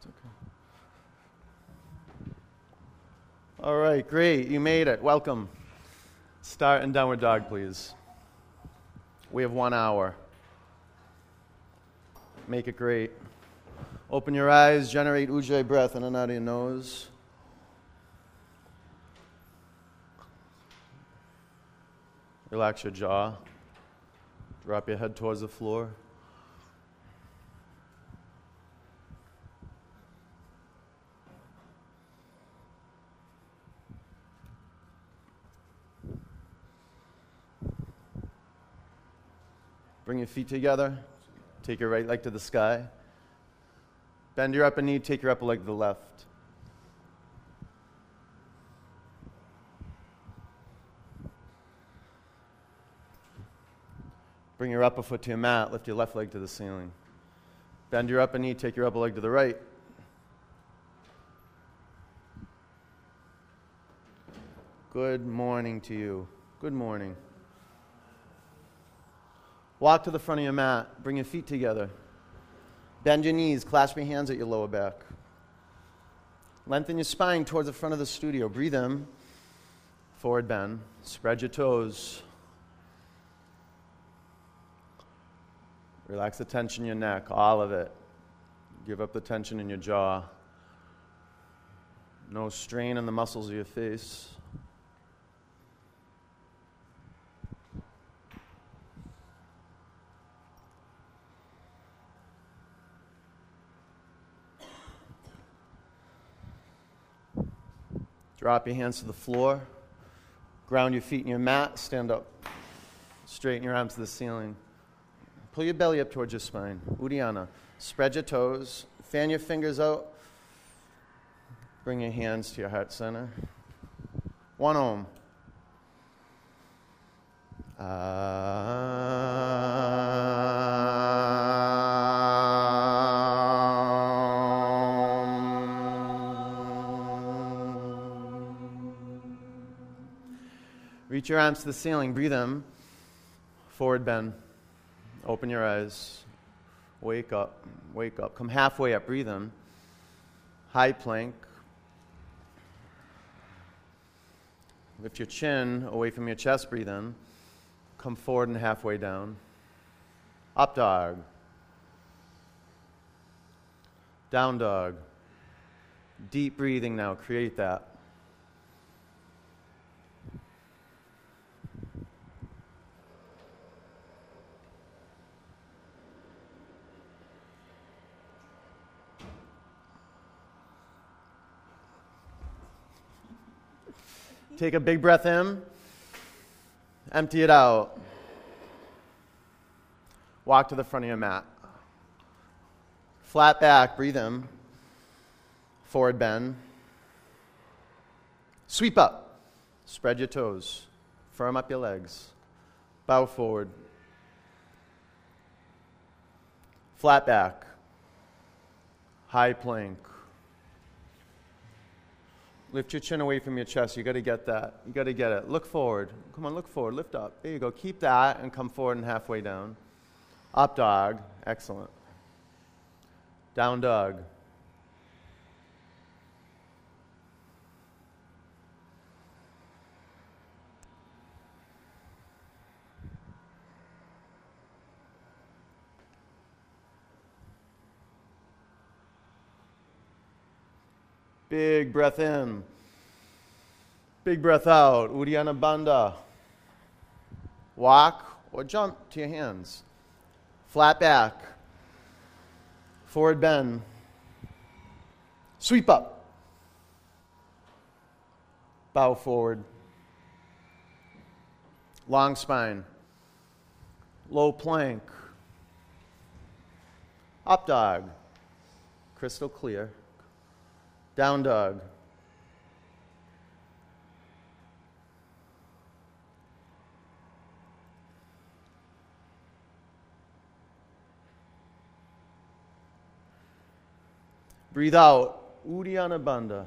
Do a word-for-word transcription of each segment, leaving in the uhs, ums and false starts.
okay. All right, great. You made it. Welcome. Start in downward dog, please. We have one hour. Make it great. Open your eyes, generate ujjayi breath in and out of your nose. Relax your jaw. Drop your head towards the floor. Bring your feet together. Take your right leg to the sky. Bend your upper knee, take your upper leg to the left. Bring your upper foot to your mat, lift your left leg to the ceiling. Bend your upper knee, take your upper leg to the right. Good morning to you. Good morning. Walk to the front of your mat, bring your feet together. Bend your knees, clasp your hands at your lower back. Lengthen your spine towards the front of the studio. Breathe in, forward bend. Spread your toes. Relax the tension in your neck, all of it. Give up the tension in your jaw. No strain in the muscles of your face. Drop your hands to the floor. Ground your feet in your mat. Stand up. Straighten your arms to the ceiling. Pull your belly up towards your spine. Uddiyana. Spread your toes. Fan your fingers out. Bring your hands to your heart center. One Om. Reach your arms to the ceiling. Breathe in. Forward bend. Open your eyes. Wake up. Wake up. Come halfway up. Breathe in. High plank. Lift your chin away from your chest. Breathe in. Come forward and halfway down. Up dog. Down dog. Deep breathing now. Create that. Take a big breath in. Empty it out. Walk to the front of your mat. Flat back, breathe in. Forward bend. Sweep up. Spread your toes. Firm up your legs. Bow forward. Flat back. High plank. Lift your chin away from your chest. You got to get that. You got to get it. Look forward. Come on, look forward. Lift up. There you go. Keep that and come forward and halfway down. Up dog. Excellent. Down dog. Big breath in. Big breath out. Uddiyana Bandha. Walk or jump to your hands. Flat back. Forward bend. Sweep up. Bow forward. Long spine. Low plank. Up dog. Crystal clear. Down dog. Breathe out. Uddiyana Bandha.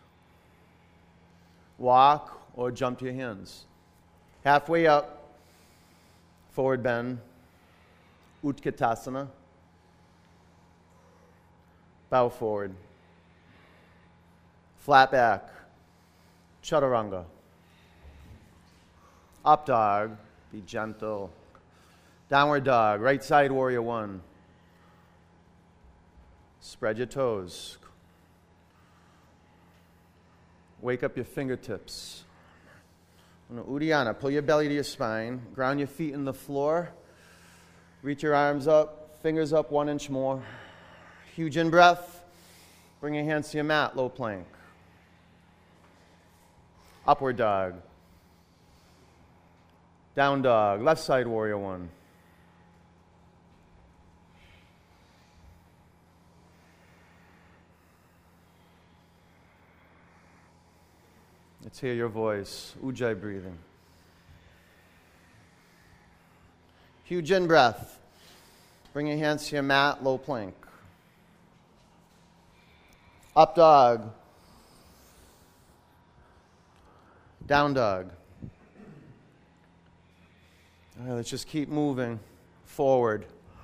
Walk or jump to your hands. Halfway up. Forward bend. Utkatasana. Bow forward. Flat back. Chaturanga. Up dog. Be gentle. Downward dog. Right side warrior one. Spread your toes. Wake up your fingertips. Uddiyana. Pull your belly to your spine. Ground your feet in the floor. Reach your arms up. Fingers up one inch more. Huge in breath. Bring your hands to your mat. Low plank. Upward dog. Down dog. Left side warrior one. Let's hear your voice. Ujjayi breathing. Huge in breath. Bring your hands to your mat. Low plank. Up dog. Down dog. All right, let's just keep moving forward.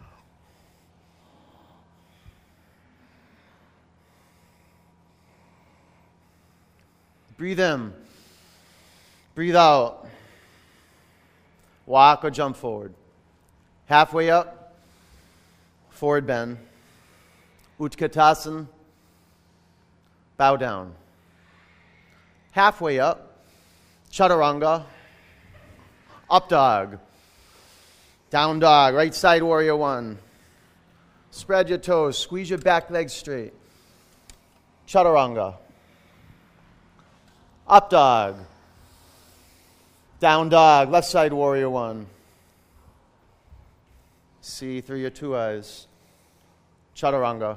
Breathe in. Breathe out. Walk or jump forward. Halfway up. Forward bend. Utkatasana. Bow down. Halfway up. Chaturanga. Up dog. Down dog. Right side warrior one. Spread your toes. Squeeze your back leg straight. Chaturanga. Up dog. Down dog. Left side warrior one. See through your two eyes. Chaturanga.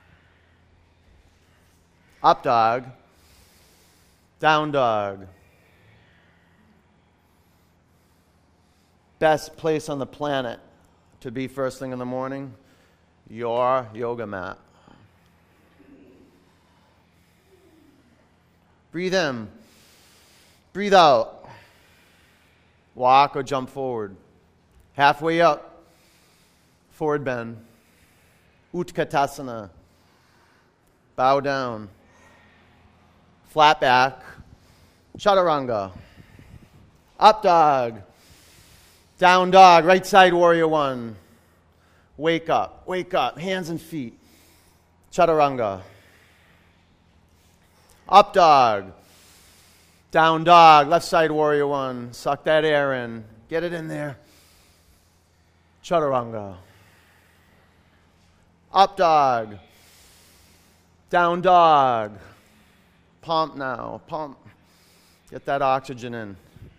Up dog. Down dog. Best place on the planet to be first thing in the morning, your yoga mat. Breathe in. Breathe out. Walk or jump forward. Halfway up. Forward bend. Utkatasana. Bow down. Flat back. Chaturanga. Up dog. Down dog. Right side warrior one. Wake up. Wake up. Hands and feet. Chaturanga. Up dog. Down dog. Left side warrior one. Suck that air in. Get it in there. Chaturanga. Up dog. Down dog. Pump now. Pump. Get that oxygen in.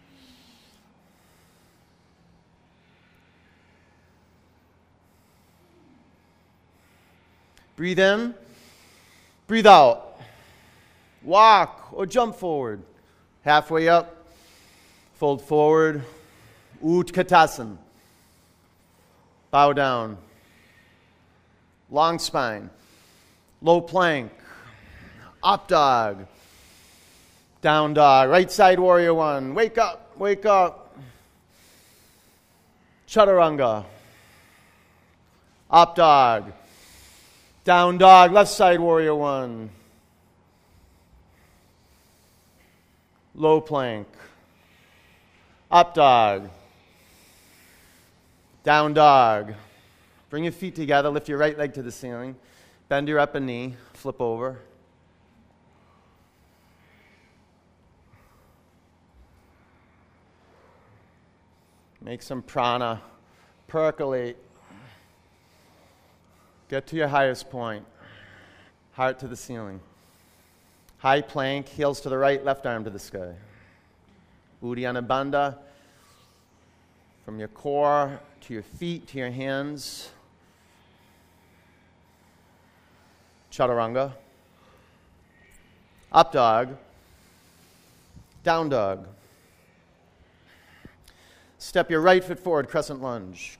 Breathe in. Breathe out. Walk or jump forward. Halfway up. Fold forward. Utkatasana. Bow down. Long spine. Low plank. Up dog. Down dog. Right side warrior one. Wake up. Wake up. Chaturanga. Up dog. Down dog. Left side warrior one. Low plank. Up dog. Down dog. Bring your feet together. Lift your right leg to the ceiling. Bend your upper knee. Flip over. Make some prana. Percolate. Get to your highest point. Heart to the ceiling. High plank, heels to the right, left arm to the sky. Uddiyana Bandha. From your core to your feet to your hands. Chaturanga. Up dog. Down dog. Step your right foot forward, crescent lunge.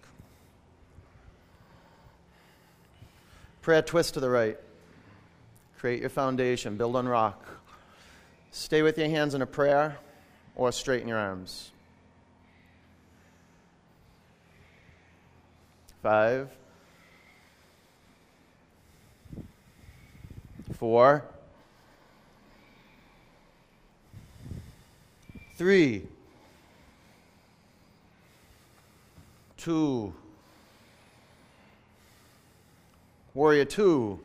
Prayer twist to the right. Create your foundation. Build on rock. Stay with your hands in a prayer or straighten your arms. Five. four, three, two, warrior two,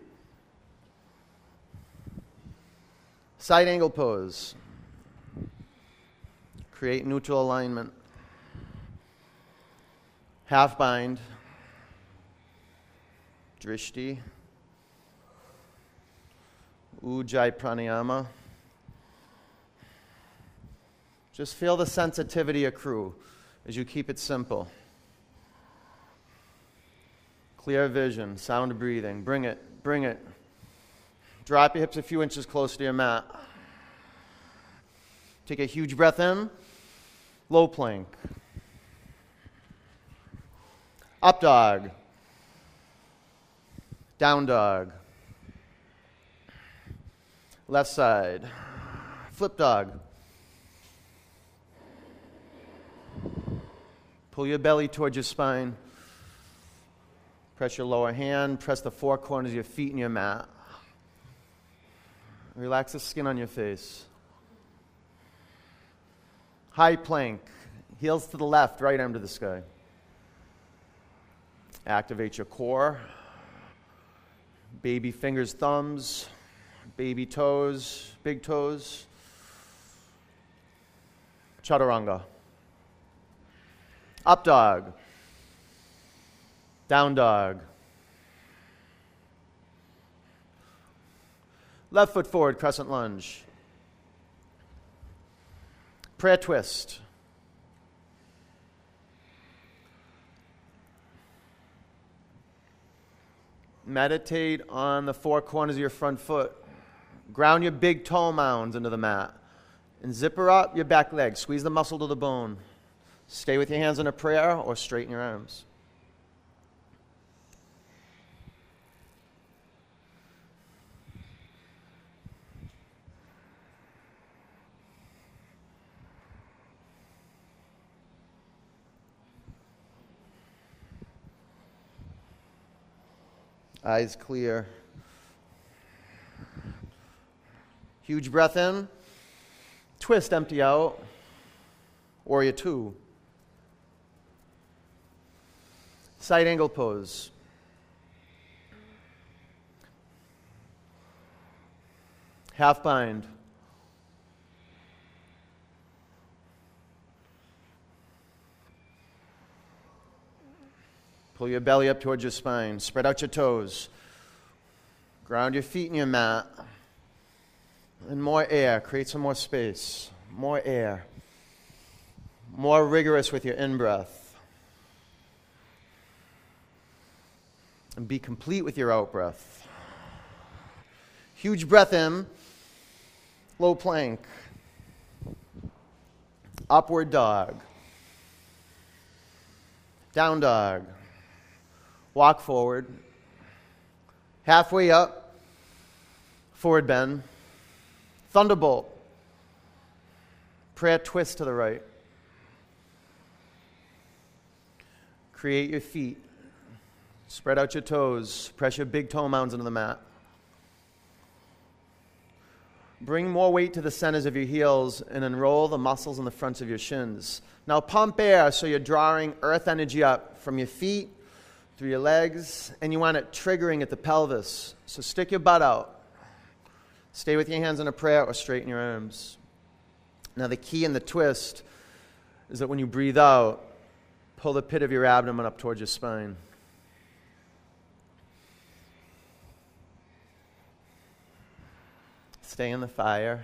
side angle pose, create neutral alignment, half bind, drishti, ujjayi pranayama. Just feel the sensitivity accrue as you keep it simple. Clear vision, sound breathing. Bring it, bring it. Drop your hips a few inches closer to your mat. Take a huge breath in. Low plank. Up dog. Down dog. Left side. Flip dog. Pull your belly towards your spine. Press your lower hand. Press the four corners of your feet in your mat. Relax the skin on your face. High plank. Heels to the left, right arm to the sky. Activate your core. Baby fingers, thumbs. Baby toes, big toes. Chaturanga. Up dog. Down dog. Left foot forward, crescent lunge. Prayer twist. Meditate on the four corners of your front foot. Ground your big toe mounds into the mat. And zipper up your back leg. Squeeze the muscle to the bone. Stay with your hands in a prayer or straighten your arms. Eyes clear. Huge breath in. Twist, empty out. Warrior two. Side angle pose. Half bind. Pull your belly up towards your spine. Spread out your toes. Ground your feet in your mat. And more air. Create some more space. More air. More rigorous with your in-breath. And be complete with your out-breath. Huge breath in. Low plank. Upward dog. Down dog. Walk forward. Halfway up. Forward bend. Thunderbolt. Prayer twist to the right. Create your feet. Spread out your toes. Press your big toe mounds into the mat. Bring more weight to the centers of your heels and enroll the muscles in the fronts of your shins. Now pump air so you're drawing earth energy up from your feet, through your legs, and you want it triggering at the pelvis. So stick your butt out. Stay with your hands in a prayer or straighten your arms. Now the key in the twist is that when you breathe out, pull the pit of your abdomen up towards your spine. Stay in the fire.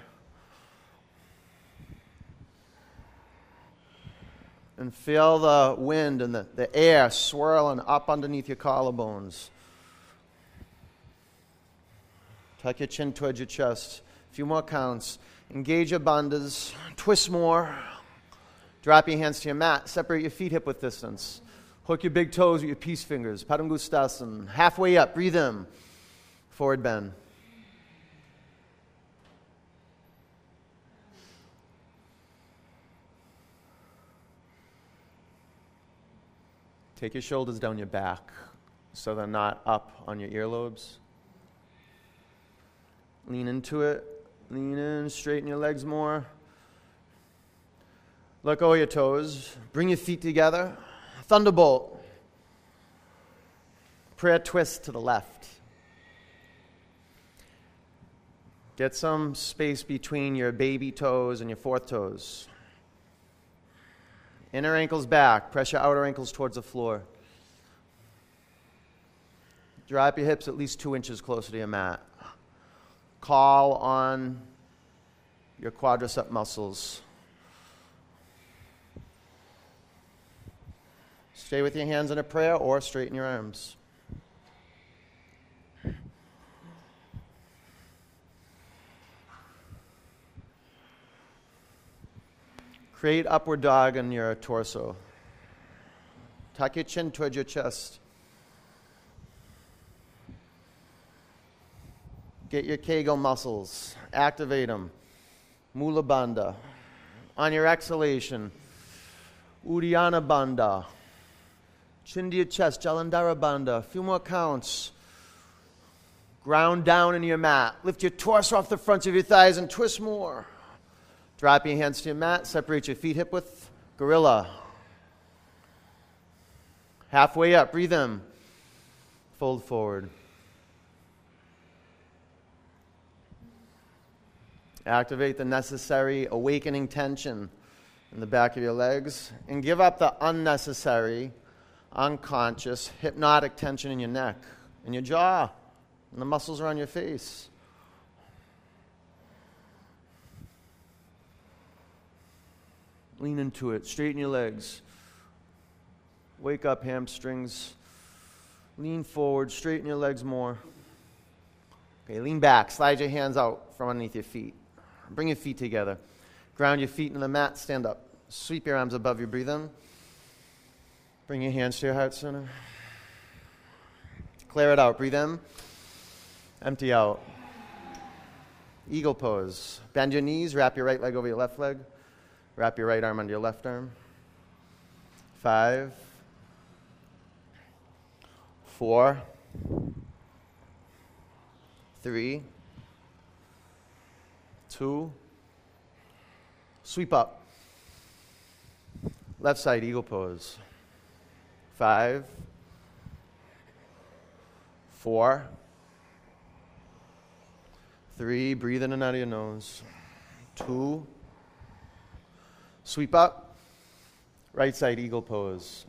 And feel the wind and the, the air swirling up underneath your collarbones. Tuck your chin towards your chest. A few more counts. Engage your bandhas. Twist more. Drop your hands to your mat. Separate your feet hip width distance. Hook your big toes with your peace fingers. Padangusthasana. Halfway up. Breathe in. Forward bend. Take your shoulders down your back so they're not up on your earlobes. Lean into it. Lean in, straighten your legs more. Let go of your toes. Bring your feet together. Thunderbolt. Prayer twist to the left. Get some space between your baby toes and your fourth toes. Inner ankles back. Press your outer ankles towards the floor. Drop your hips at least two inches closer to your mat. Call on your quadricep muscles. Stay with your hands in a prayer or straighten your arms. Create upward dog in your torso. Tuck your chin towards your chest. Get your Kegel muscles. Activate them. Mula Bandha. On your exhalation, Uddiyana Bandha. Chin to your chest, Jalandhara Bandha. A few more counts. Ground down into your mat. Lift your torso off the fronts of your thighs and twist more. Drop your hands to your mat. Separate your feet hip width. Gorilla. Halfway up. Breathe in. Fold forward. Activate the necessary awakening tension in the back of your legs. And give up the unnecessary, unconscious, hypnotic tension in your neck, in your jaw, and the muscles around your face. Lean into it. Straighten your legs. Wake up, hamstrings. Lean forward. Straighten your legs more. Okay, lean back. Slide your hands out from underneath your feet. Bring your feet together. Ground your feet into the mat. Stand up. Sweep your arms above you. Breathe in. Bring your hands to your heart center. Clear it out. Breathe in. Empty out. Eagle pose. Bend your knees. Wrap your right leg over your left leg. Wrap your right arm under your left arm. Five. Four. Three. Two. Sweep up. Left side eagle pose. Five. Four. Three. Breathe in and out of your nose. Two. Sweep up. Right side eagle pose.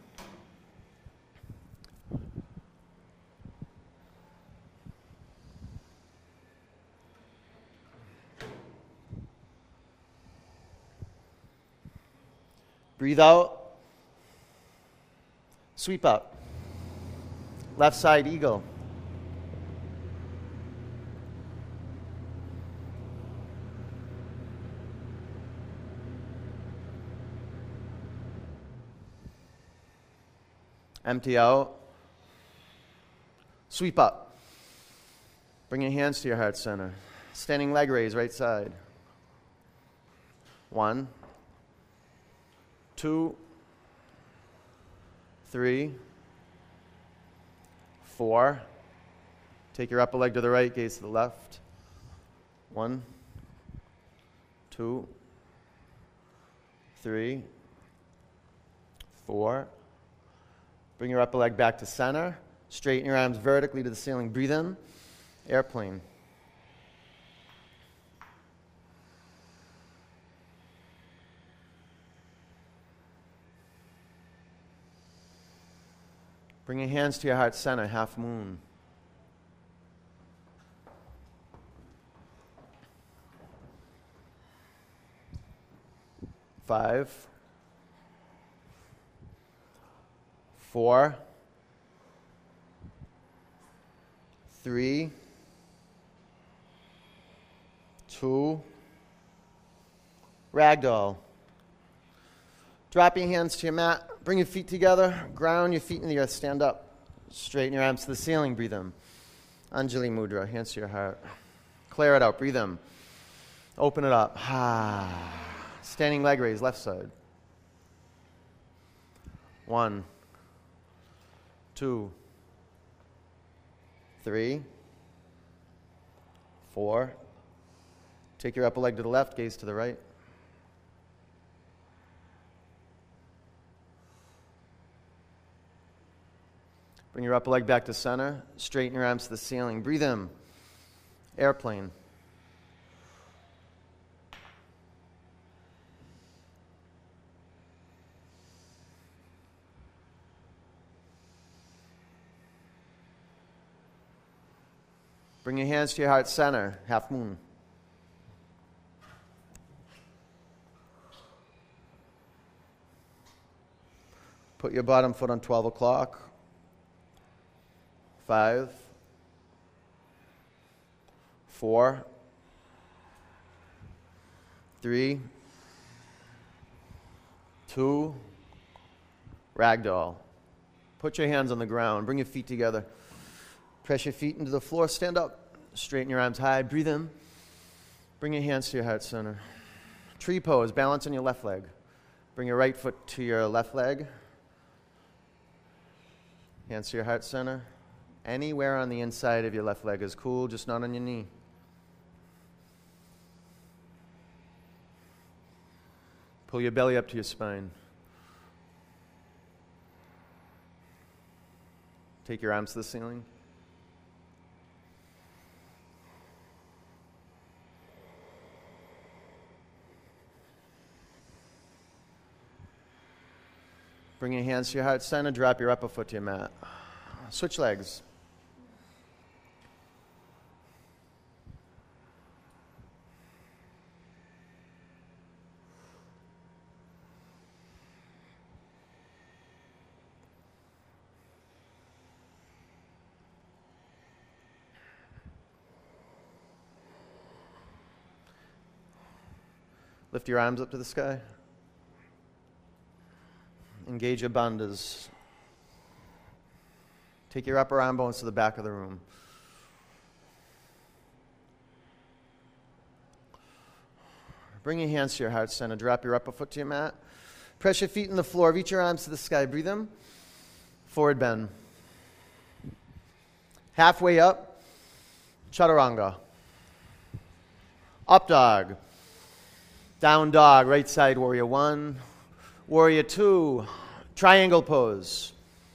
Breathe out. Sweep up. Left side eagle. Empty out. Sweep up. Bring your hands to your heart center. Standing leg raise, right side. One. Two. Three. Four. Take your upper leg to the right, gaze to the left. One. Two. Three. Four. Bring your upper leg back to center. Straighten your arms vertically to the ceiling. Breathe in. Airplane. Bring your hands to your heart center. Half moon. Five. Four, three, two, ragdoll. Drop your hands to your mat. Bring your feet together. Ground your feet in the earth. Stand up. Straighten your arms to the ceiling. Breathe in. Anjali Mudra. Hands to your heart. Clear it out. Breathe in. Open it up. Standing leg raise. Left side. One. Two, three, four. Take your upper leg to the left, gaze to the right. Bring your upper leg back to center. Straighten your arms to the ceiling. Breathe in. Airplane. Bring your hands to your heart center. Half moon. Put your bottom foot on twelve o'clock. Five. Four. Three. Two. Ragdoll. Put your hands on the ground. Bring your feet together. Press your feet into the floor. Stand up. Straighten your arms high. Breathe in. Bring your hands to your heart center. Tree pose. Balance on your left leg. Bring your right foot to your left leg. Hands to your heart center. Anywhere on the inside of your left leg is cool, just not on your knee. Pull your belly up to your spine. Take your arms to the ceiling. Bring your hands to your heart center. Drop your upper foot to your mat. Switch legs. Lift your arms up to the sky. Engage your bandhas. Take your upper arm bones to the back of the room. Bring your hands to your heart center. Drop your upper foot to your mat. Press your feet in the floor. Reach your arms to the sky. Breathe in. Forward bend. Halfway up. Chaturanga. Up dog. Down dog. Right side warrior one. Warrior two. Triangle pose.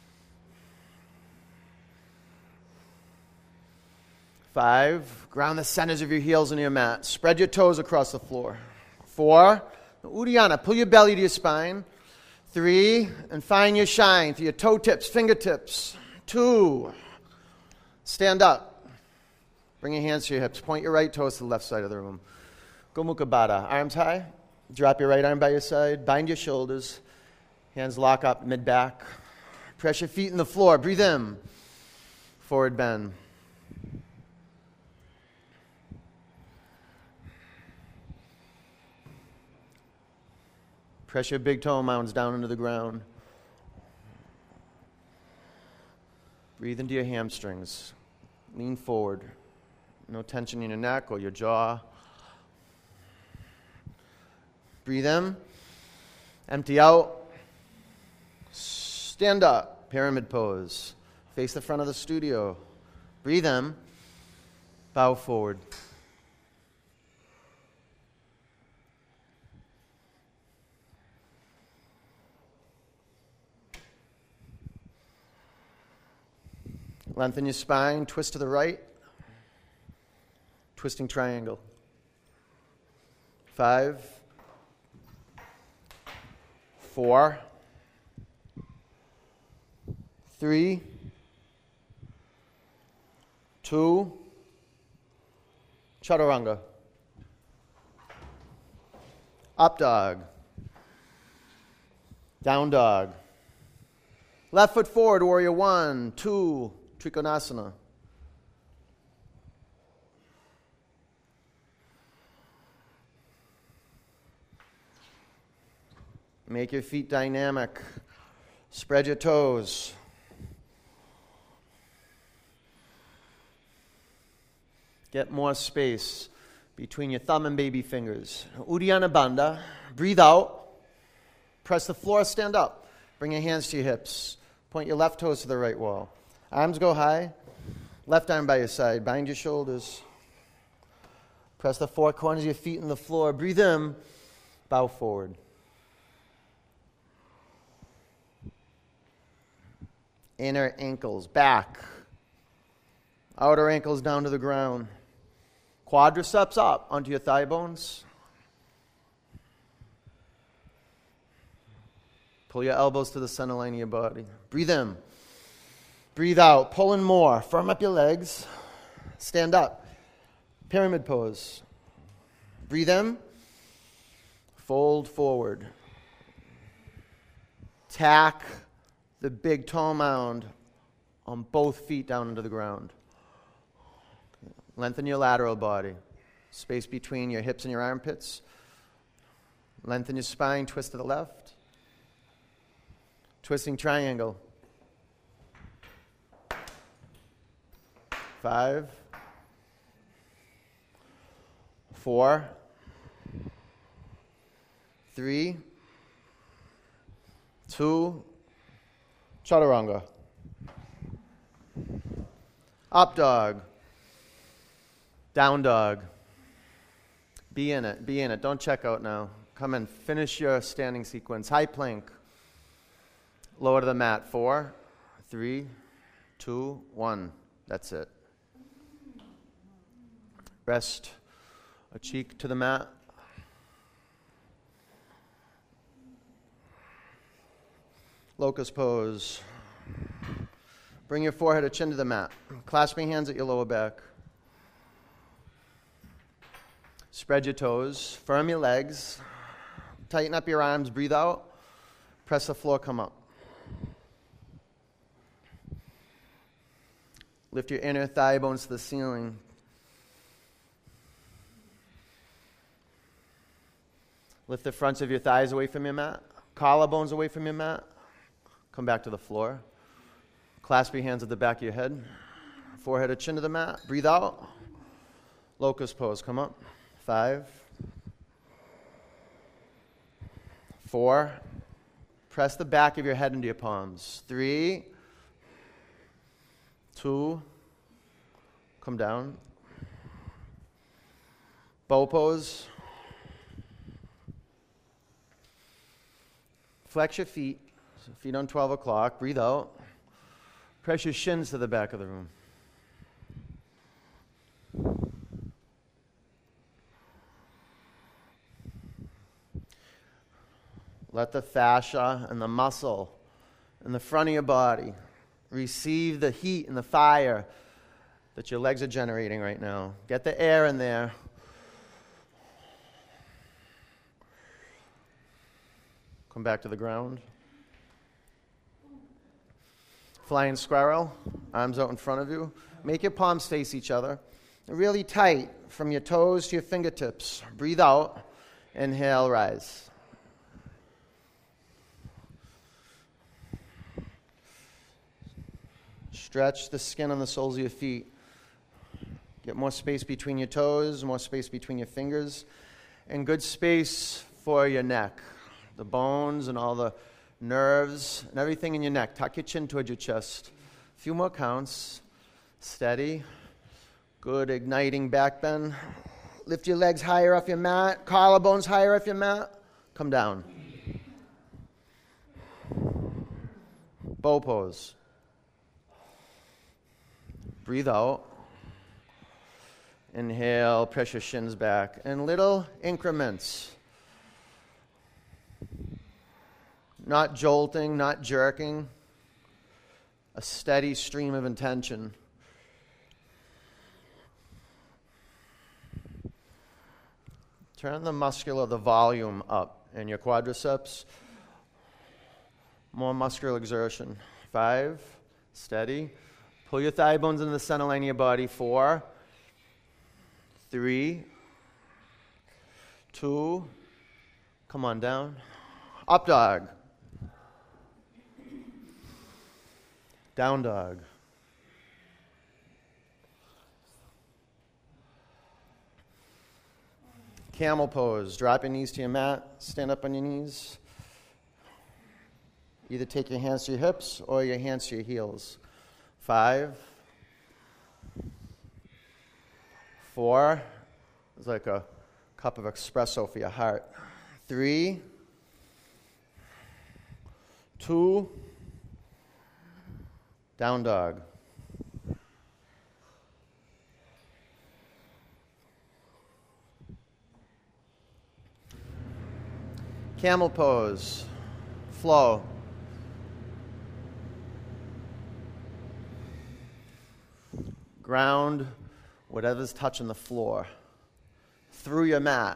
Five. Ground the centers of your heels into your mat. Spread your toes across the floor. Four. Uddiyana. Pull your belly to your spine. Three. And find your shine through your toe tips, fingertips. Two. Stand up. Bring your hands to your hips. Point your right toes to the left side of the room. Gomukha Baddha. Arms high. Drop your right arm by your side. Bind your shoulders. Hands lock up mid-back. Press your feet in the floor. Breathe in. Forward bend. Press your big toe mounds down into the ground. Breathe into your hamstrings. Lean forward. No tension in your neck or your jaw. Breathe in. Empty out. Stand up. Pyramid pose. Face the front of the studio. Breathe in. Bow forward. Lengthen your spine. Twist to the right. Twisting triangle. Five. Four. Three. Two. Chaturanga. Up dog. Down dog. Left foot forward, warrior one, two, Trikonasana. Make your feet dynamic. Spread your toes. Get more space between your thumb and baby fingers. Uddiyana Bandha. Breathe out. Press the floor, stand up. Bring your hands to your hips. Point your left toes to the right wall. Arms go high. Left arm by your side. Bind your shoulders. Press the four corners of your feet in the floor. Breathe in. Bow forward. Inner ankles back. Outer ankles down to the ground. Quadriceps up onto your thigh bones. Pull your elbows to the center line of your body. Breathe in. Breathe out. Pull in more. Firm up your legs. Stand up. Pyramid pose. Breathe in. Fold forward. Tack the big toe mound on both feet down into the ground. Lengthen your lateral body. Space between your hips and your armpits. Lengthen your spine. Twist to the left. Twisting triangle. Five. Four. Three. Two. Chaturanga. Up dog. Down dog. Be in it. Be in it. Don't check out now. Come in. Finish your standing sequence. High plank. Lower to the mat. Four, three, two, one. That's it. Rest a cheek to the mat. Locust pose. Bring your forehead or chin to the mat. Clasping hands at your lower back. Spread your toes. Firm your legs. Tighten up your arms. Breathe out. Press the floor. Come up. Lift your inner thigh bones to the ceiling. Lift the fronts of your thighs away from your mat. Collarbones away from your mat. Come back to the floor. Clasp your hands at the back of your head. Forehead or chin to the mat. Breathe out. Locust pose. Come up. Five. Four. Press the back of your head into your palms. Three. Two. Come down. Bow pose. Flex your feet. So feet on twelve o'clock. Breathe out. Press your shins to the back of the room. Let the fascia and the muscle in the front of your body receive the heat and the fire that your legs are generating right now. Get the air in there. Come back to the ground. Flying squirrel, arms out in front of you. Make your palms face each other. Really tight from your toes to your fingertips. Breathe out. Inhale, rise. Stretch the skin on the soles of your feet. Get more space between your toes, more space between your fingers, and good space for your neck. The bones and all the nerves and everything in your neck. Tuck your chin towards your chest. A few more counts. Steady. Good igniting back bend. Lift your legs higher off your mat. Collarbones higher off your mat. Come down. Bow pose. Breathe out. Inhale, press your shins back. In little increments. Not jolting, not jerking. A steady stream of intention. Turn the muscular, the volume up in your quadriceps. More muscular exertion. Five, steady. Pull your thigh bones into the center line of your body. Four, three, two, come on down. Up dog. Down dog. Camel pose. Drop your knees to your mat. Stand up on your knees. Either take your hands to your hips or your hands to your heels. Five. Four. It's like a cup of espresso for your heart. Three, two, down dog. Camel pose, flow. Ground whatever's touching the floor through your mat.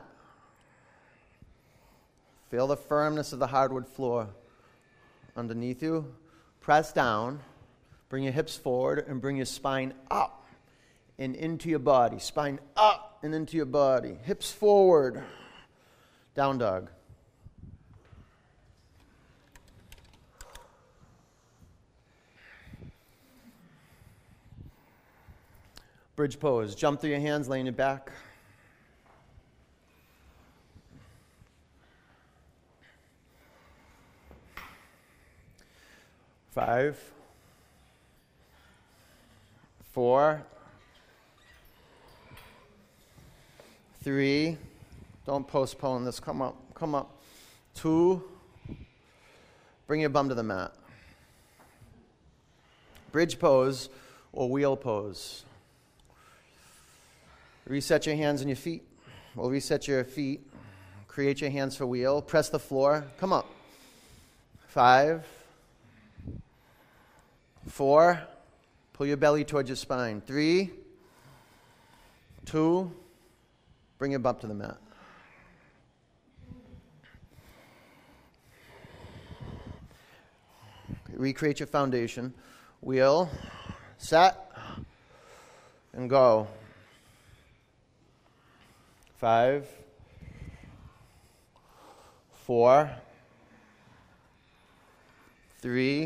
Feel the firmness of the hardwood floor underneath you. Press down. Bring your hips forward and bring your spine up and into your body. Spine up and into your body. Hips forward. Down dog. Bridge pose. Jump through your hands, lay on your back. Five, four, three, don't postpone this, come up, come up. Two, bring your bum to the mat. Bridge pose or wheel pose. Reset your hands and your feet. We'll reset your feet. Create your hands for wheel. Press the floor. Come up. Five. Four. Pull your belly towards your spine. Three. Two. Bring your bump to the mat. Okay, recreate your foundation. Wheel. Set. And go. Five, four, three,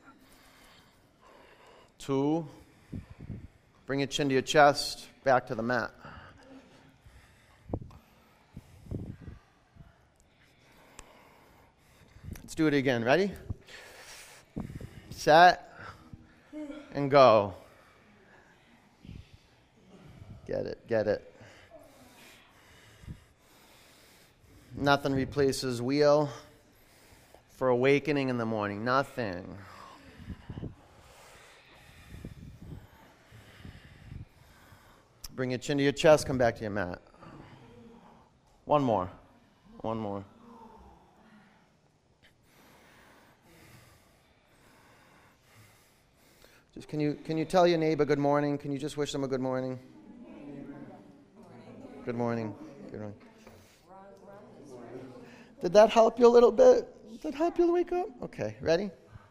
two, bring your chin to your chest, back to the mat. Let's do it again. Ready? Set, and go. Get it, get it. Nothing replaces wheel for awakening in the morning. Nothing. Bring your chin to your chest. Come back to your mat. One more. One more. Just can you can you tell your neighbor good morning? Can you just wish them a good morning? Good morning. Good morning. Did that help you a little bit? Did that help you to wake up? Okay, ready?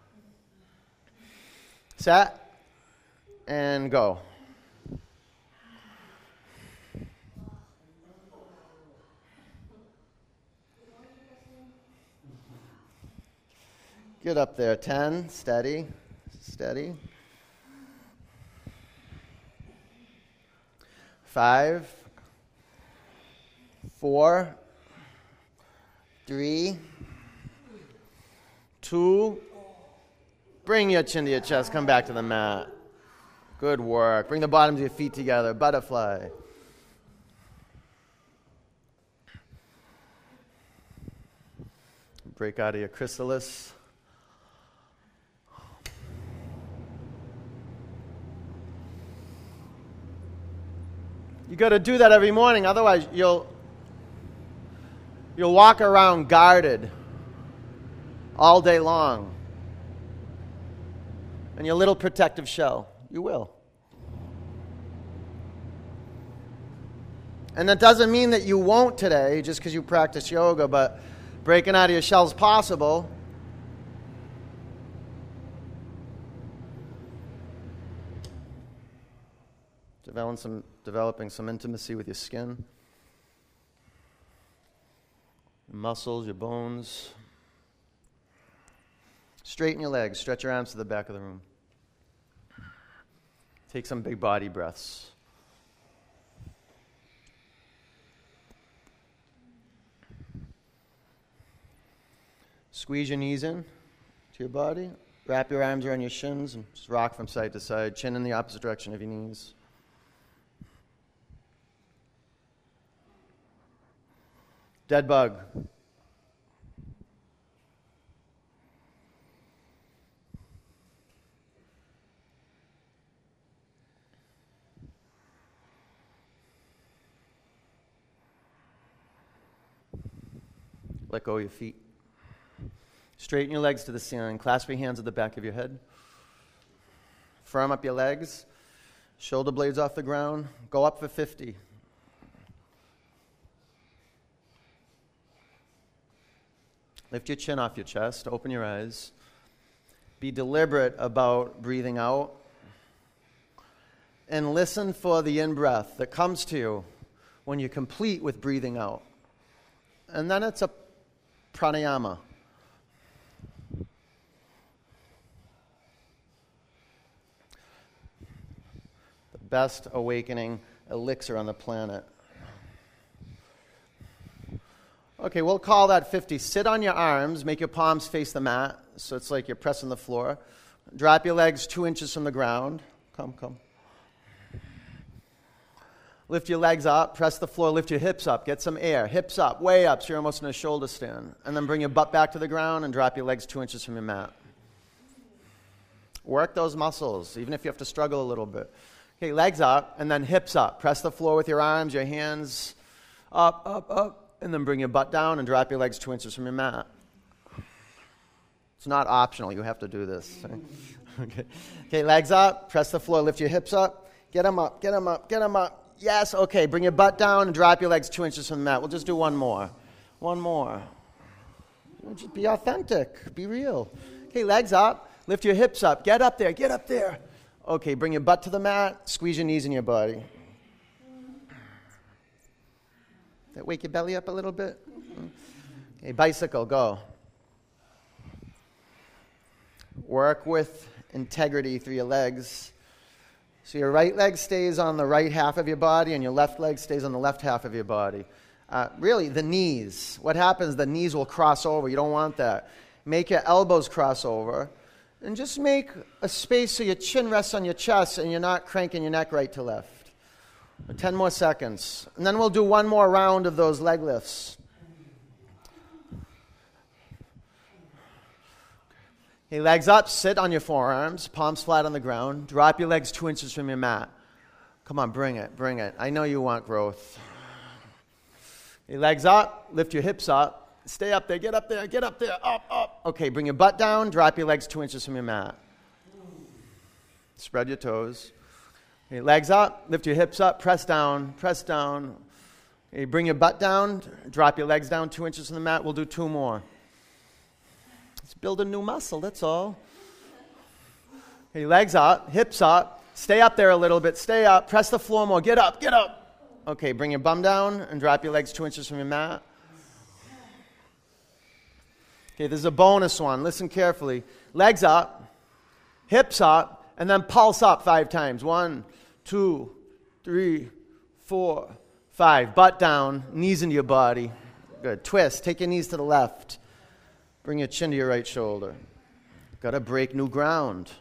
Set and go. Get up there. Ten, steady, steady. Five, four, three, two, bring your chin to your chest, come back to the mat. Good work. Bring the bottoms of your feet together, butterfly. Break out of your chrysalis. You got to do that every morning, otherwise you'll You'll walk around guarded all day long. And your little protective shell. You will. And that doesn't mean that you won't today just because you practice yoga, but breaking out of your shell is possible. Developing some, developing some intimacy with your skin. Your muscles, your bones. Straighten your legs. Stretch your arms to the back of the room. Take some big body breaths. Squeeze your knees in to your body. Wrap your arms around your shins and just rock from side to side. Chin in the opposite direction of your knees. Dead bug. Let go of your feet. Straighten your legs to the ceiling. Clasp your hands at the back of your head. Firm up your legs. Shoulder blades off the ground. Go up for fifty. Lift your chin off your chest. Open your eyes. Be deliberate about breathing out. And listen for the in-breath that comes to you when you're complete with breathing out. And then it's a pranayama. The best awakening elixir on the planet. Okay, we'll call that fifty. Sit on your arms. Make your palms face the mat, so it's like you're pressing the floor. Drop your legs two inches from the ground. Come, come. Lift your legs up, press the floor, lift your hips up, get some air. Hips up, way up, so you're almost in a shoulder stand. And then bring your butt back to the ground and drop your legs two inches from your mat. Work those muscles, even if you have to struggle a little bit. Okay, legs up, and then hips up. Press the floor with your arms, your hands up, up, up, and then bring your butt down and drop your legs two inches from your mat. It's not optional, you have to do this. Okay, okay, legs up, press the floor, lift your hips up, get them up, get them up, get them up. Yes, okay, bring your butt down and drop your legs two inches from the mat. We'll just do one more. One more. Just be authentic. Be real. Okay, legs up. Lift your hips up. Get up there. Get up there. Okay, bring your butt to the mat. Squeeze your knees in your body. That wake your belly up a little bit? Okay, bicycle, go. Work with integrity through your legs. So your right leg stays on the right half of your body and your left leg stays on the left half of your body. Uh, really, the knees. What happens, the knees will cross over. You don't want that. Make your elbows cross over. And just make a space so your chin rests on your chest and you're not cranking your neck right to left. Ten more seconds. And then we'll do one more round of those leg lifts. Okay, legs up, sit on your forearms, palms flat on the ground. Drop your legs two inches from your mat. Come on, bring it, bring it. I know you want growth. Okay, legs up, lift your hips up. Stay up there, get up there, get up there, up, up. Okay, bring your butt down, drop your legs two inches from your mat. Spread your toes. Okay, legs up, lift your hips up, press down, press down. Okay, bring your butt down, drop your legs down two inches from the mat. We'll do two more. Build a new muscle, that's all. Okay, legs up, hips up. Stay up there a little bit. Stay up. Press the floor more. Get up, get up. Okay, bring your bum down and drop your legs two inches from your mat. Okay, this is a bonus one. Listen carefully. Legs up, hips up, and then pulse up five times. One, two, three, four, five. Butt down, knees into your body. Good. Twist. Take your knees to the left. Bring your chin to your right shoulder. Got to break new ground.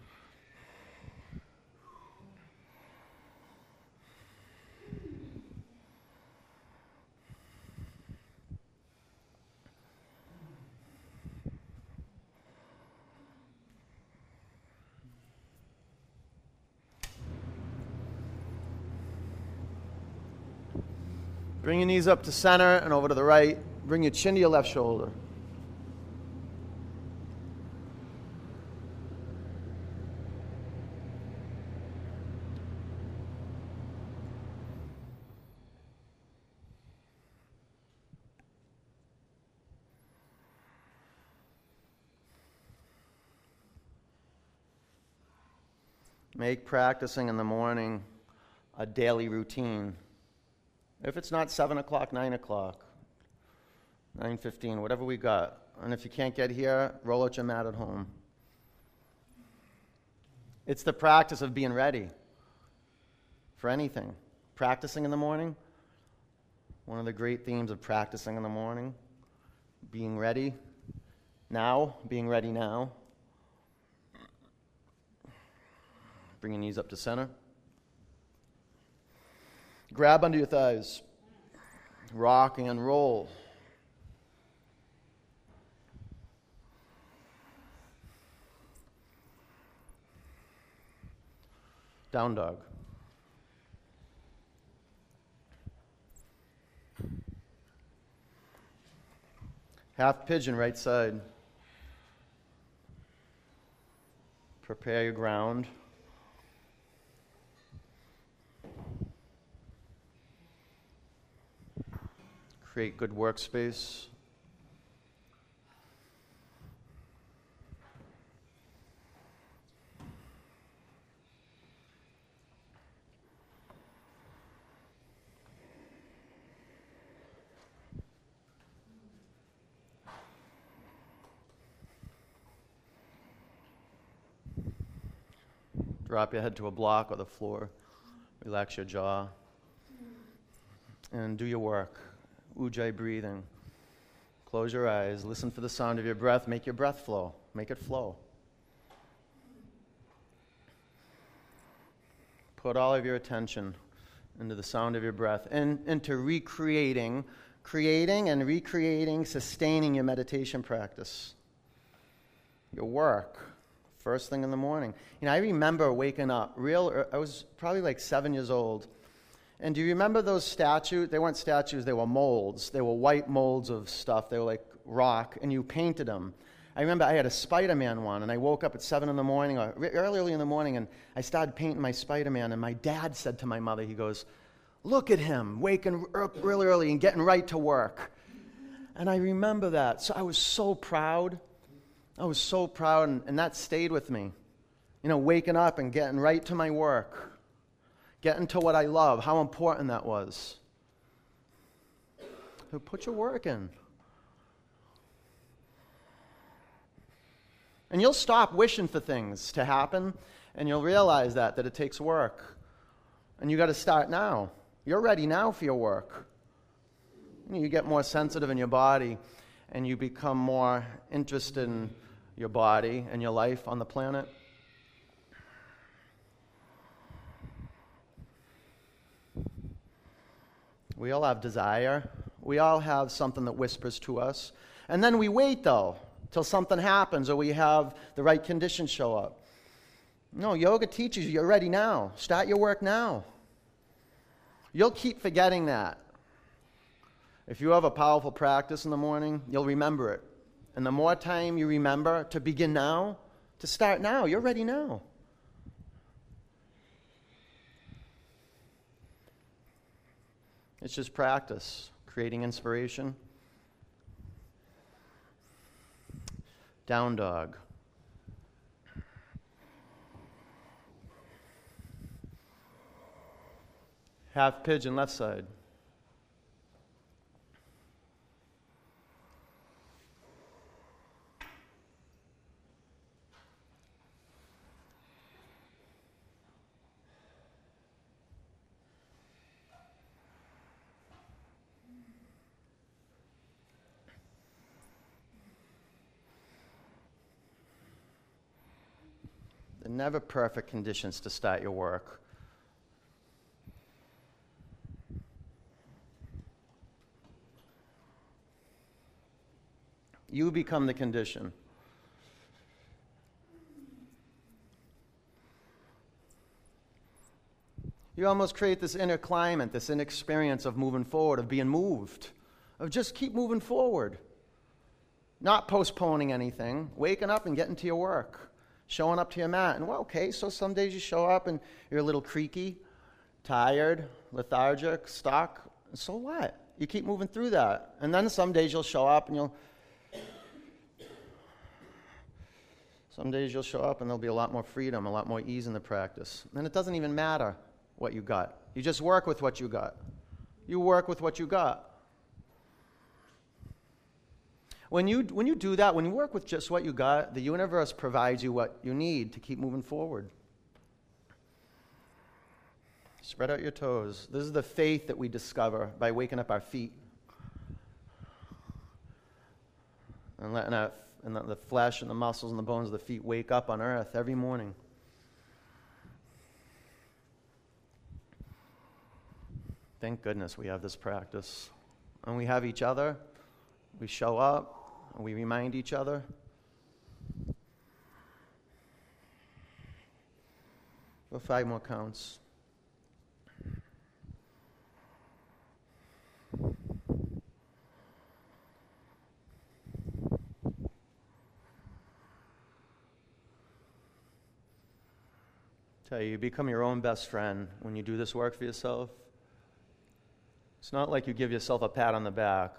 Bring your knees up to center and over to the right. Bring your chin to your left shoulder. Make practicing in the morning a daily routine. If it's not seven o'clock, nine o'clock, nine fifteen, whatever we got. And if you can't get here, roll out your mat at home. It's the practice of being ready for anything. Practicing in the morning, one of the great themes of practicing in the morning, being ready now, being ready now. Bring your knees up to center. Grab under your thighs. Rock and roll. Down dog. Half pigeon, right side. Prepare your ground. Create good workspace. Drop your head to a block or the floor. Relax your jaw. And do your work. Ujjayi breathing. Close your eyes. Listen for the sound of your breath. Make your breath flow. Make it flow. Put all of your attention into the sound of your breath and into recreating, creating and recreating, sustaining your meditation practice. Your work. First thing in the morning. You know, I remember waking up real, I was probably like seven years old. And do you remember those statues? They weren't statues, they were molds. They were white molds of stuff. They were like rock, and you painted them. I remember I had a Spider-Man one, and I woke up at seven in the morning, or early, early in the morning, and I started painting my Spider-Man, and my dad said to my mother, he goes, "Look at him, waking up really early and getting right to work." And I remember that. So I was so proud. I was so proud, and, and that stayed with me. You know, waking up and getting right to my work, getting to what I love, how important that was. So put your work in. And you'll stop wishing for things to happen, and you'll realize that, that it takes work. And you got to start now. You're ready now for your work. You know, you get more sensitive in your body, and you become more interested in your body and your life on the planet. We all have desire. We all have something that whispers to us. And then we wait, though, till something happens or we have the right conditions show up. No, yoga teaches you you're ready now. Start your work now. You'll keep forgetting that. If you have a powerful practice in the morning, you'll remember it. And the more time you remember to begin now, to start now, you're ready now. It's just practice, creating inspiration. Down dog. Half pigeon, left side. They're never perfect conditions to start your work. You become the condition. You almost create this inner climate, this inner experience of moving forward, of being moved, of just keep moving forward. Not postponing anything, waking up and getting to your work. Showing up to your mat. And well, okay, so some days you show up and you're a little creaky, tired, lethargic, stuck. So what? You keep moving through that. And then some days you'll show up and you'll... Some days you'll show up and there'll be a lot more freedom, a lot more ease in the practice. And it doesn't even matter what you got. You just work with what you got. You work with what you got. When you, when you do that, when you work with just what you got, the universe provides you what you need to keep moving forward. Spread out your toes. This is the faith that we discover by waking up our feet. And letting our, and the flesh and the muscles and the bones of the feet wake up on earth every morning. Thank goodness we have this practice. And we have each other. We show up. And we remind each other. For five more counts. Tell you, you become your own best friend when you do this work for yourself. It's not like you give yourself a pat on the back.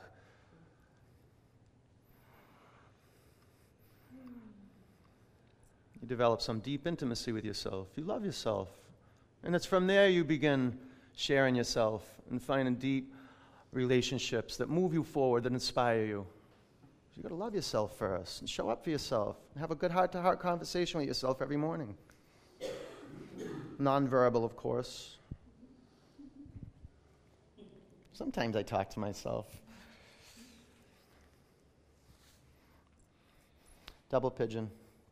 You develop some deep intimacy with yourself. You love yourself. And it's from there you begin sharing yourself and finding deep relationships that move you forward, that inspire you. You've got to love yourself first and show up for yourself and have a good heart-to-heart conversation with yourself every morning. Non-verbal, of course. Sometimes I talk to myself. Double pigeon.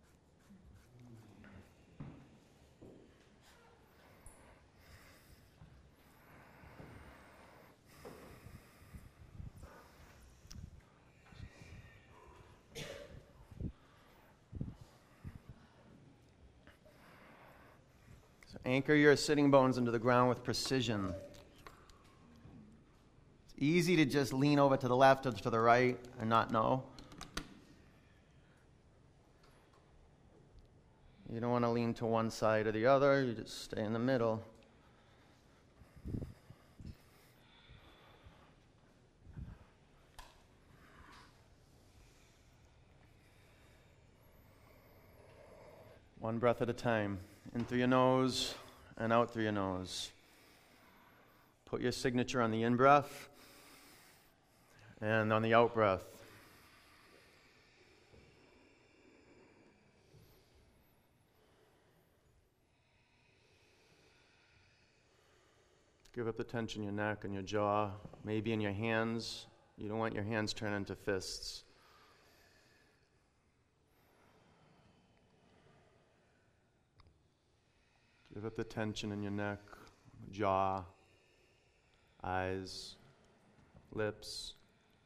So anchor your sitting bones into the ground with precision. It's easy to just lean over to the left or to the right and not know. You don't want to lean to one side or the other. You just stay in the middle. One breath at a time. In through your nose and out through your nose. Put your signature on the in-breath and on the out-breath. Give up the tension in your neck and your jaw, maybe in your hands. You don't want your hands turned into fists. Give up the tension in your neck, jaw, eyes, lips.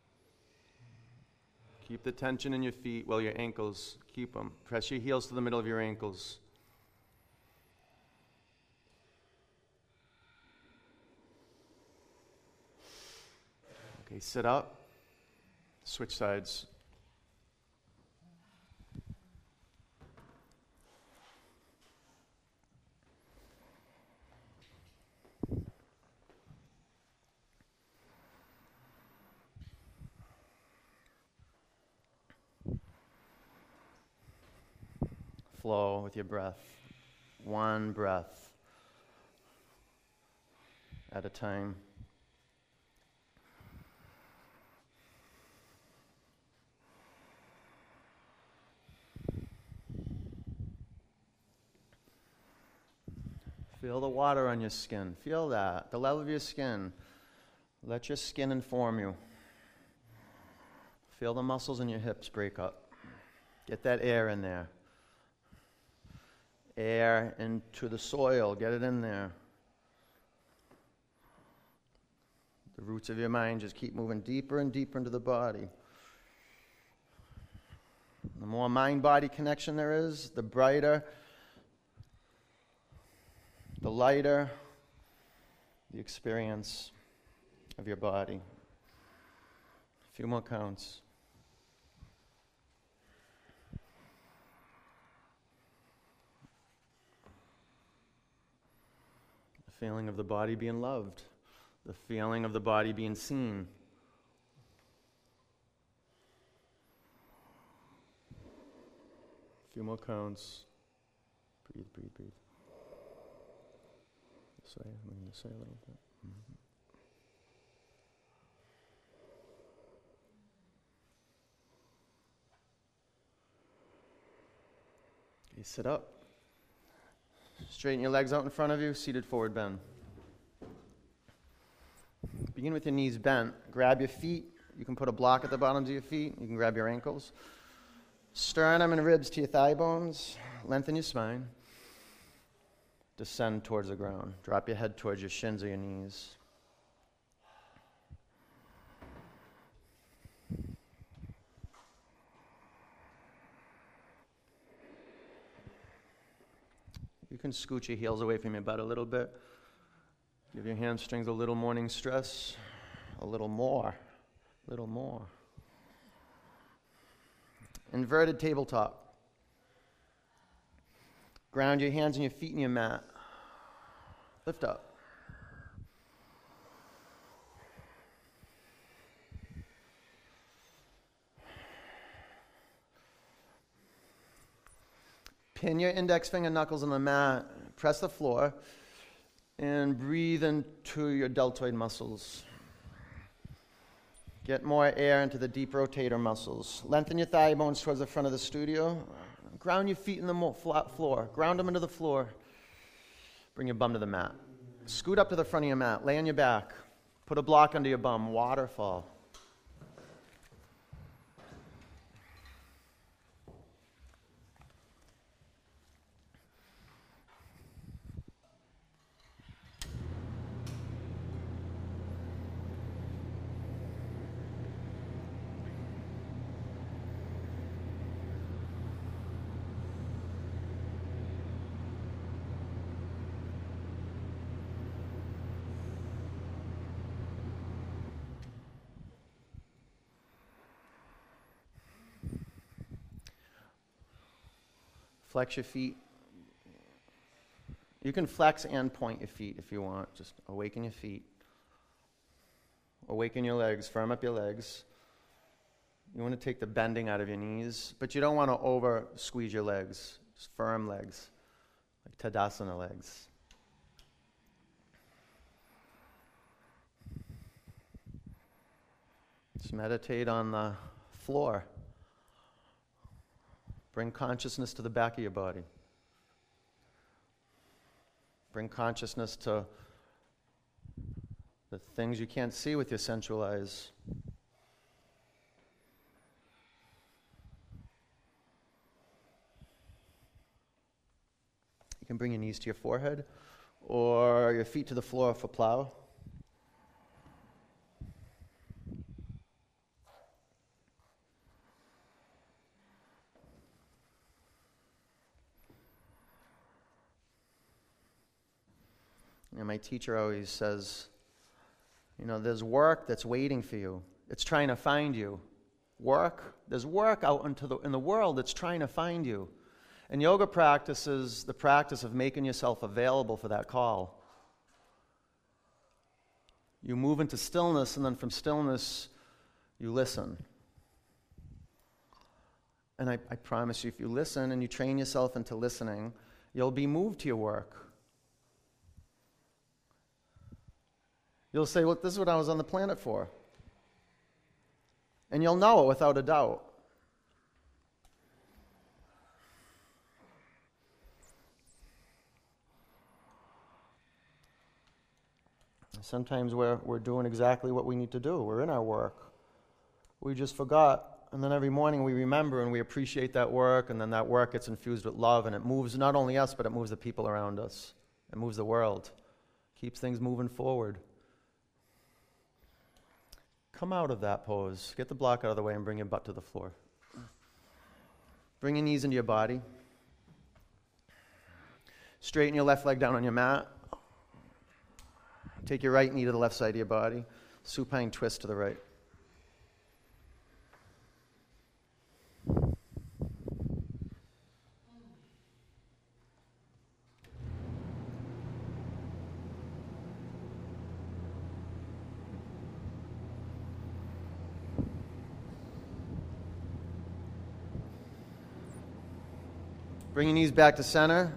Keep the tension in your feet, well, your ankles, keep them. Press your heels to the middle of your ankles. Okay, sit up, switch sides. Flow with your breath, one breath at a time. Feel the water on your skin. Feel that, the level of your skin. Let your skin inform you. Feel the muscles in your hips break up. Get that air in there. Air into the soil. Get it in there. The roots of your mind just keep moving deeper and deeper into the body. The more mind-body connection there is, the brighter, the lighter the experience of your body. A few more counts. The feeling of the body being loved. The feeling of the body being seen. A few more counts. Breathe, breathe, breathe. This way, I'm going to say a little bit. Mm-hmm. Okay, sit up. Straighten your legs out in front of you, seated forward bend. Begin with your knees bent. Grab your feet. You can put a block at the bottoms of your feet. You can grab your ankles. Sternum and ribs to your thigh bones. Lengthen your spine. Descend towards the ground. Drop your head towards your shins or your knees. You You can scoot your heels away from your butt a little bit. Give your hamstrings a little morning stress. A little more. A little more. Inverted tabletop. Ground your hands and your feet in your mat. Lift up. Pin your index finger knuckles on the mat. Press the floor. And breathe into your deltoid muscles. Get more air into the deep rotator muscles. Lengthen your thigh bones towards the front of the studio. Ground your feet in the mo- flat floor. Ground them into the floor. Bring your bum to the mat. Scoot up to the front of your mat. Lay on your back. Put a block under your bum. Waterfall. Flex your feet. You can flex and point your feet if you want. Just awaken your feet. Awaken your legs. Firm up your legs. You want to take the bending out of your knees, but you don't want to over squeeze your legs. Just firm legs, like Tadasana legs. Just meditate on the floor. Bring consciousness to the back of your body. Bring consciousness to the things you can't see with your sensual eyes. You can bring your knees to your forehead or your feet to the floor for plow. And my teacher always says, you know, there's work that's waiting for you. It's trying to find you. Work, there's work out into the, in the world that's trying to find you. And yoga practice is the practice of making yourself available for that call. You move into stillness, and then from stillness, you listen. And I, I promise you, if you listen and you train yourself into listening, you'll be moved to your work. You'll say, well, this is what I was on the planet for. And you'll know it without a doubt. Sometimes we're, we're doing exactly what we need to do. We're in our work. We just forgot. And then every morning we remember and we appreciate that work, and then that work gets infused with love, and it moves not only us, but it moves the people around us. It moves the world. Keeps things moving forward. Come out of that pose. Get the block out of the way and bring your butt to the floor. Bring your knees into your body. Straighten your left leg down on your mat. Take your right knee to the left side of your body. Supine twist to the right. Bring your knees back to center.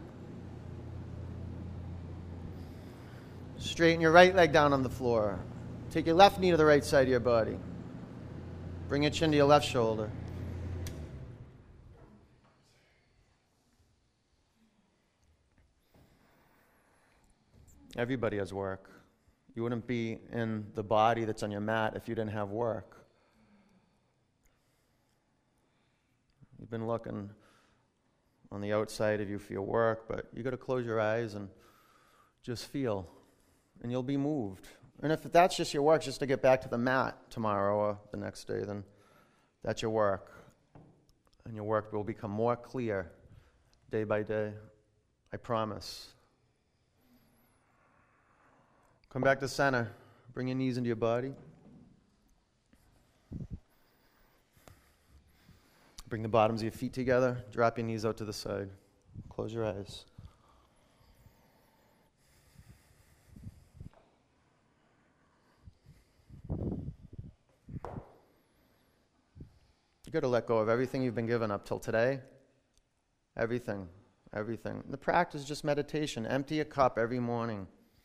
Straighten your right leg down on the floor. Take your left knee to the right side of your body. Bring your chin to your left shoulder. Everybody has work. You wouldn't be in the body that's on your mat if you didn't have work. You've been looking on the outside of you for your work, but you got to close your eyes and just feel, and you'll be moved. And if that's just your work, just to get back to the mat tomorrow or the next day, then that's your work. And your work will become more clear day by day. I promise. Come back to center. Bring your knees into your body. Bring the bottoms of your feet together. Drop your knees out to the side. Close your eyes. You've got to let go of everything you've been given up till today. Everything. Everything. The practice is just meditation. Empty a cup every morning.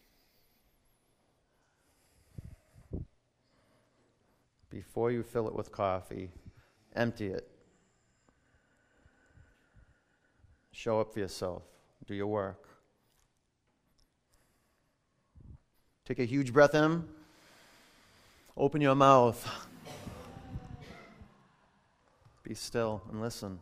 Before you fill it with coffee, empty it. Show up for yourself. Do your work. Take a huge breath in. Open your mouth. Be still and listen.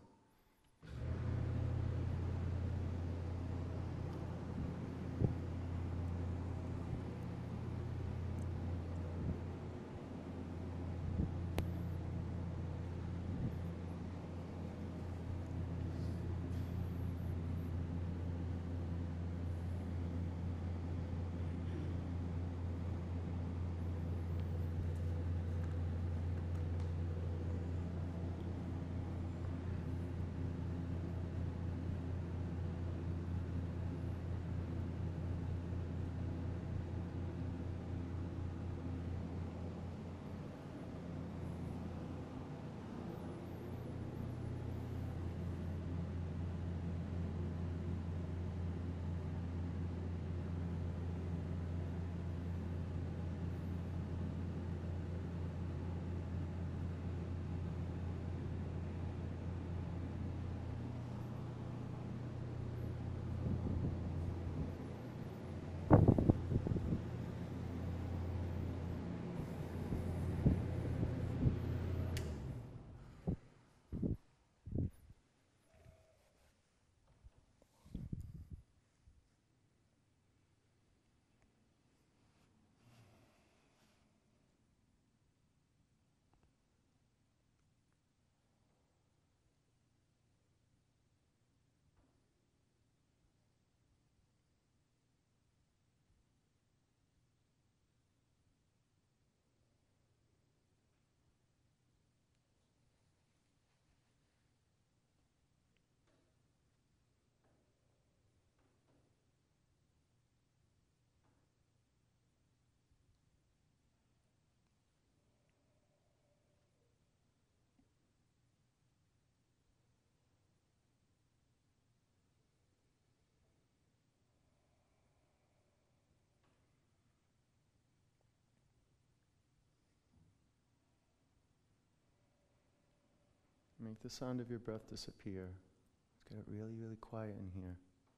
Make the sound of your breath disappear. Let's get it really, really quiet in here.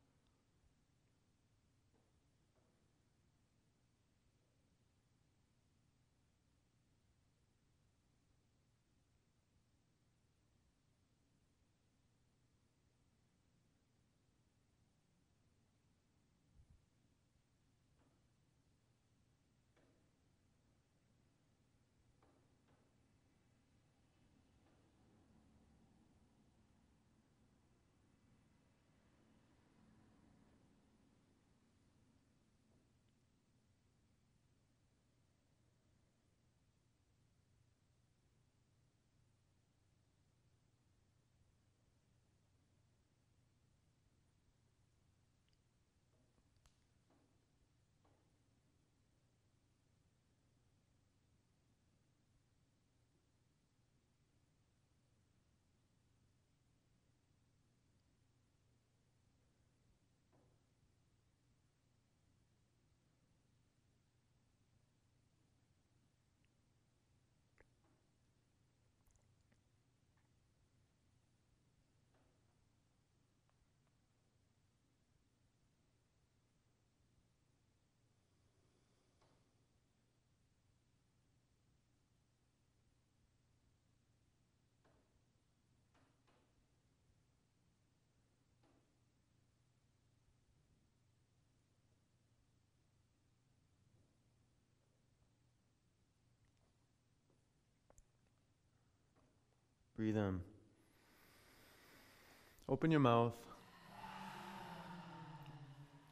Breathe in. Open your mouth.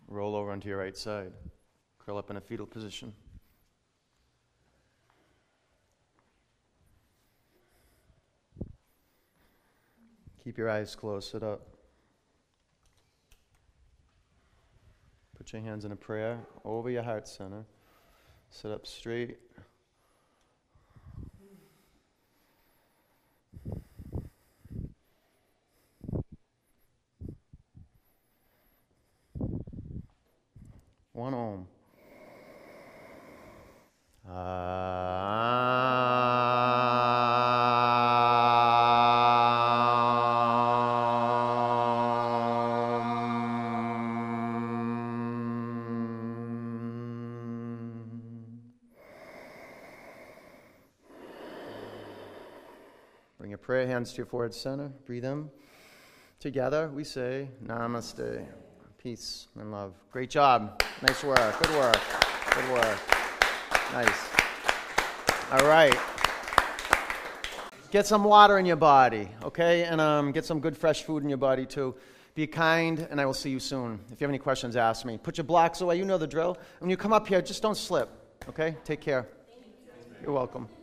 Roll over onto your right side. Curl up in a fetal position. Keep your eyes closed. Sit up. Put your hands in a prayer over your heart center. Sit up straight. One Om. Bring your prayer hands to your forehead center. Breathe in. Together we say Namaste. Peace and love. Great job. Nice work. Good work. Good work. Nice. All right. Get some water in your body, okay? And um, get some good fresh food in your body too. Be kind, and I will see you soon. If you have any questions, ask me. Put your blocks away. You know the drill. When you come up here, just don't slip, okay? Take care. You're welcome.